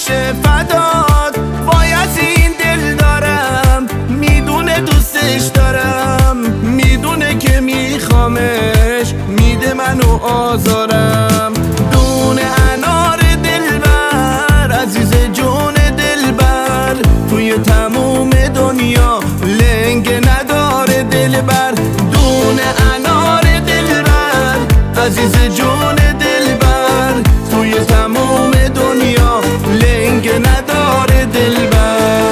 میشه فدات، وای از این دل دارم، میدونه دوستش دارم، میدونه که میخوامش، میده منو آزارم. دونه انار دلبر، عزیز جون دلبر، توی تموم دنیا لنگ نداره دلبر. دونه انار دلبر، عزیز جون دلبر، توی تموم دنیا لنگ نداره دلبر.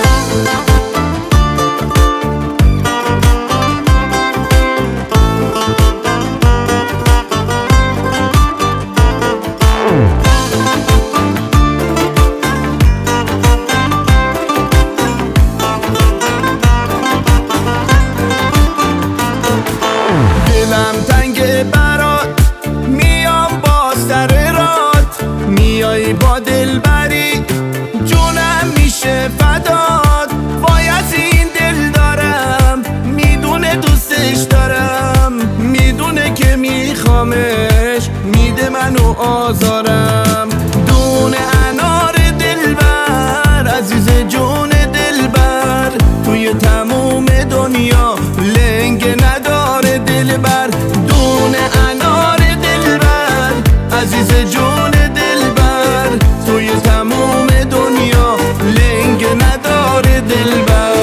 دلم تنگ برات، میام با سر رات، میای با دلبری، جونم میشه فدات، وای از این دل دارم، میدونه دوستش دارم، میدونه که میخوامش، میده منو آزارم. دونه انار دلبر، عزیز جون دلبر، توی تموم دنیا لنگ نداره دلبر. دونه انار دلبر، عزیز جون دلبر، توی تموم دنیا لنگ نداره دلبر.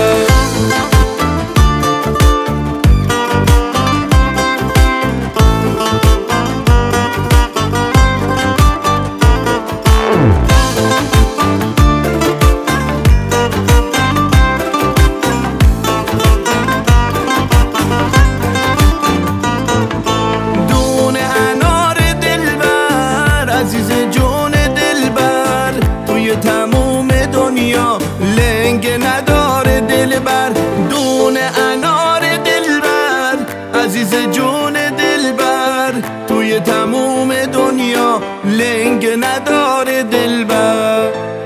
عزیز جون دلبر، توی تموم دنیا لنگ نداره دلبر. دونه انار دلبر، عزیز جون دلبر، توی تموم دنیا لنگ نداره دلبر.